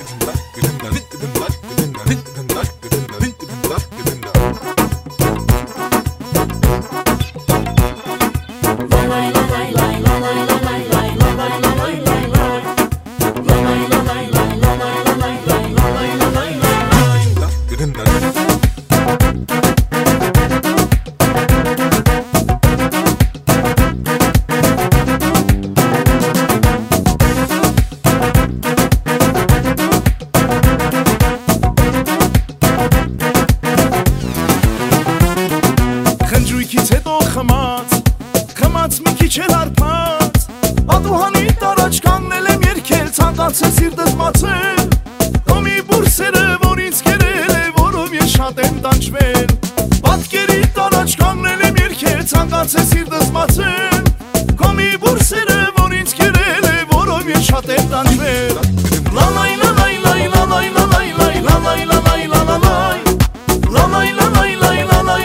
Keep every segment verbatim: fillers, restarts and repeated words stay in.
Խնջույքից հետո խմած, խմած մի քիչ էլ արփած, Ադուհանի տարաջ կանգնել եմ երգել, ցանկացել սիրտս բացել, Քո մի բուրսերը, որ ինձ կերել է, որով ես շատ եմ տանջվել, Պատկերի տարաջ կանգնել եմ երգել, ցանկացել սիրտս բացել, Քո մի բուրսերը, որ ինձ կերել է, որով ես շատ եմ տանջվել, Լալայ լալայ լայ լալայ լալայ լայ լալայ լալայ լալայ Լալայ լալայ լայ լալայ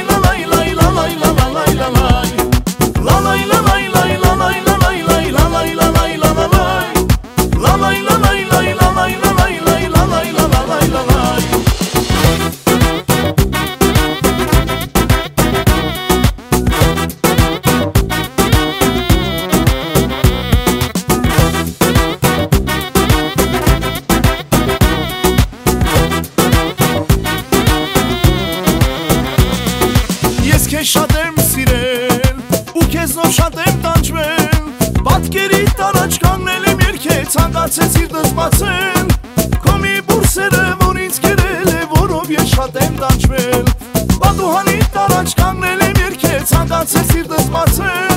Քեզ շատ եմ սիրել, ու քեզնով շատ եմ տանջվել, Պատկերի տարաջ կանգնել եմ երգել, ցանկացել սիրտս բացել, Քո մի բուրսերը, որ ինձ կերել է, որով ես շատ եմ տանջվել, Ադուհանի տարաջ կանգնել եմ երգել, ցանկացել սիրտս բացել